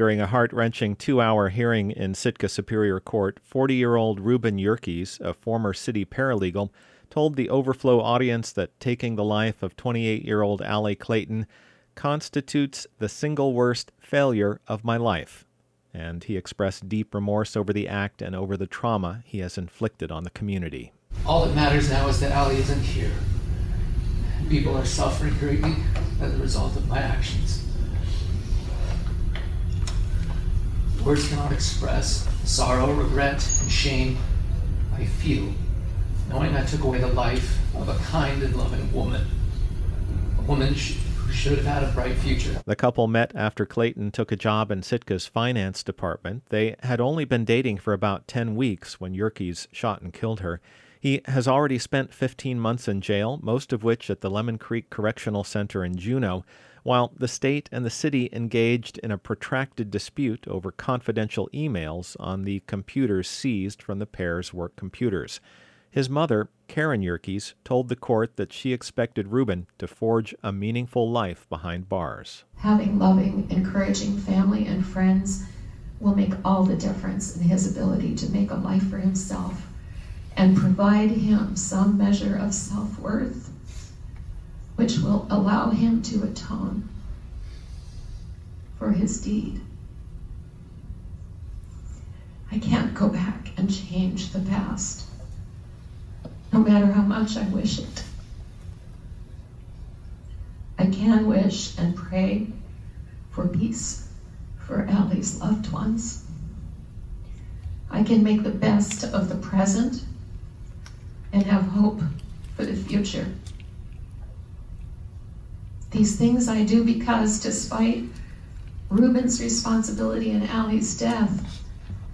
During a heart-wrenching 2-hour hearing in Sitka Superior Court, 40-year-old Ruben Yerkes, a former city paralegal, told the overflow audience that taking the life of 28-year-old Allie Clayton constitutes the single worst failure of my life. And he expressed deep remorse over the act and over the trauma he has inflicted on the community. All that matters now is that Allie isn't here. People are suffering greatly as a result of my actions. Words cannot express the sorrow, regret, and shame I feel, knowing I took away the life of a kind and loving woman. A woman who should have had a bright future. The couple met after Clayton took a job in Sitka's finance department. They had only been dating for about 10 weeks when Yerkes shot and killed her. He has already spent 15 months in jail, most of which at the Lemon Creek Correctional Center in Juneau, while the state and the city engaged in a protracted dispute over confidential emails on the computers seized from the pair's work computers. His mother, Karen Yerkes, told the court that she expected Ruben to forge a meaningful life behind bars. Having loving, encouraging family and friends will make all the difference in his ability to make a life for himself and provide him some measure of self-worth, which will allow him to atone for his deed. I can't go back and change the past, no matter how much I wish it. I can wish and pray for peace for Allie's loved ones. I can make the best of the present and have hope for the future. These things I do because, despite Ruben's responsibility in Allie's death,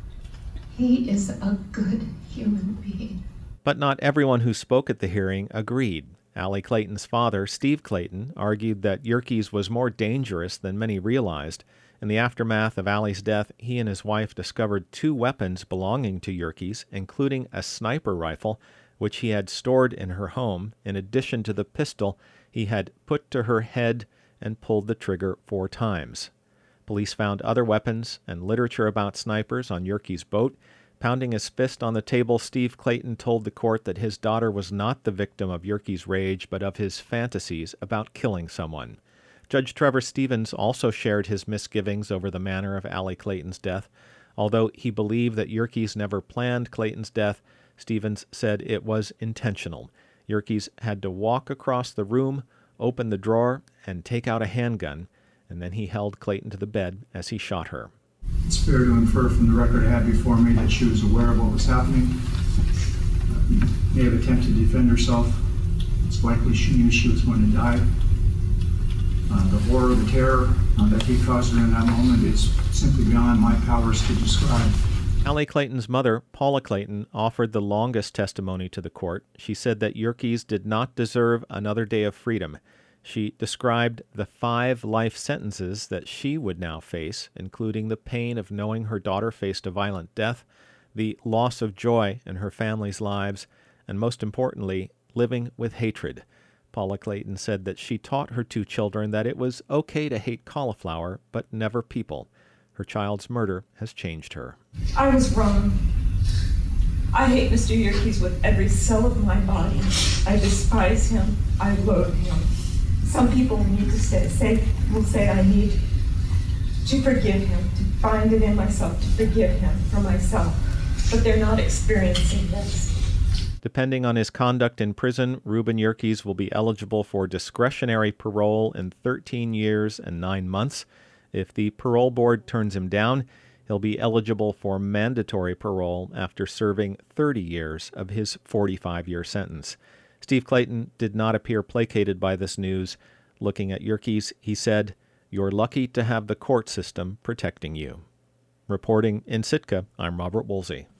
he is a good human being. But not everyone who spoke at the hearing agreed. Allie Clayton's father, Steve Clayton, argued that Yerkes was more dangerous than many realized. In the aftermath of Allie's death, he and his wife discovered 2 weapons belonging to Yerkes, including a sniper rifle, which he had stored in her home, in addition to the pistol he had put to her head and pulled the trigger 4 times. Police found other weapons and literature about snipers on Yerkes' boat. Pounding his fist on the table, Steve Clayton told the court that his daughter was not the victim of Yerkes' rage, but of his fantasies about killing someone. Judge Trevor Stevens also shared his misgivings over the manner of Allie Clayton's death. Although he believed that Yerkes never planned Clayton's death, Stevens said it was intentional. Yerkes had to walk across the room, open the drawer, and take out a handgun, and then he held Clayton to the bed as he shot her. It's fair to infer from the record I had before me that she was aware of what was happening, may have attempted to defend herself. It's likely she knew she was going to die. The horror, the terror that he caused her in that moment is simply beyond my powers to describe. Allie Clayton's mother, Paula Clayton, offered the longest testimony to the court. She said that Yerkes did not deserve another day of freedom. She described the 5 life sentences that she would now face, including the pain of knowing her daughter faced a violent death, the loss of joy in her family's lives, and most importantly, living with hatred. Paula Clayton said that she taught her 2 children that it was okay to hate cauliflower, but never people. Her child's murder has changed her. I was wrong. I hate Mr. Yerkes with every cell of my body. I despise him. I loathe him. Some people need to will say I need to forgive him, to find it in myself, to forgive him for myself, but they're not experiencing this. Depending on his conduct in prison, Ruben Yerkes will be eligible for discretionary parole in 13 years and 9 months. If the parole board turns him down, he'll be eligible for mandatory parole after serving 30 years of his 45-year sentence. Steve Clayton did not appear placated by this news. Looking at Yerkes, he said, "You're lucky to have the court system protecting you." Reporting in Sitka, I'm Robert Woolsey.